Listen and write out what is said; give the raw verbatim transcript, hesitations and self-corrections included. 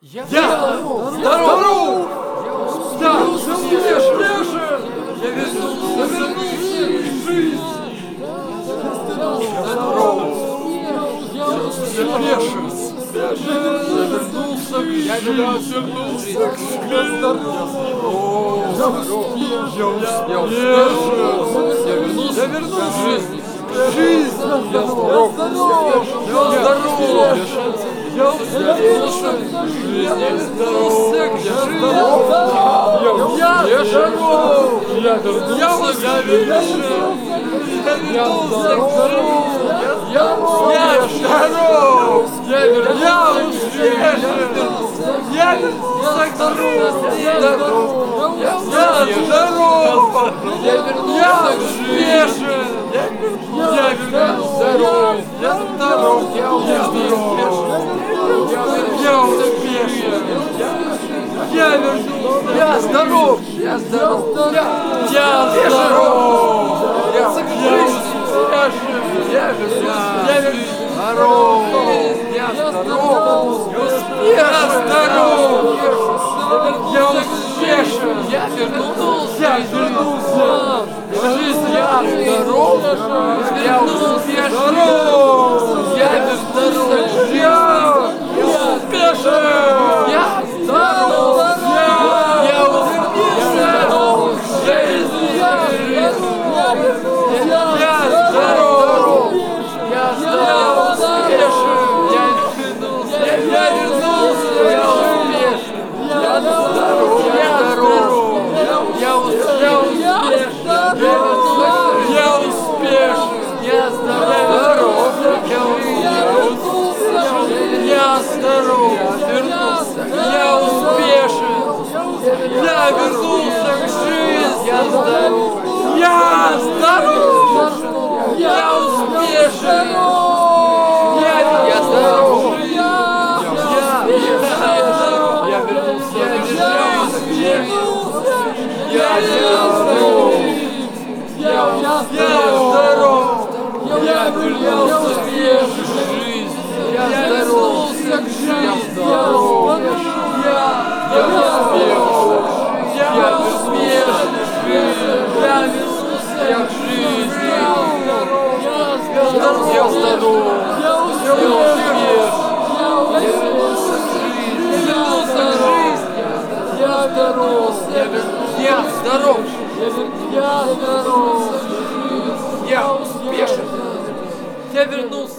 Я здоров! Здоров! Я успешен! Я вернулся в жизнь! Здоров! Я успешен! Я вернулся к жизни! Я вернулся к жизни! Я здоров! Я успешен! Я вернулся к жизни! Жизнь! Я здоров! Я здоров! Я успешен! Я здоров! Я здоров! Я здоров! Я вернулся к жизни! Я вернулся к жизни! Я здоров! Я успешен! Я вернулся к жизни! Я здоров! Я здоров! Я вернулся к жизни! Я вернулся здоров! Я здоров! Я успешен! Я успешен! Я вернулся! Я здоров! Я здоров! Я здоров! Я успешен! Я вернулся! Здоров! Я здоров! Я здоров! Я успешен! Я вернулся! Я вернулся! Жизнь! Я здоров! Я успешен! Я вернулся! Я успешен! Я здоров! Я успешен! Я здоров! Я здоров! Успешен! Я вернулся! Я вернулся! Я успешен! Я здоров! Я здоров! Я успешен! Я успешен! Я здоров! Я здоров! Вернулся! Я успешен! Я вернулся к жизни! Я здоров! Я здоров! Я успешен! Я здоров! Я вернулся к жизни! Я здоров! Я здоров! Я вернулся к жизни! Я вернулся к жизни! Я здоров! Я успешен! Я успешен! Я вернулся к жизни! Я здоров! Я здоров! Я успешен! Я вернулся к жизни! Я вернулся к жизни! Я здоров! Я здоров! Я здоров! Я успешен! Я вернулся!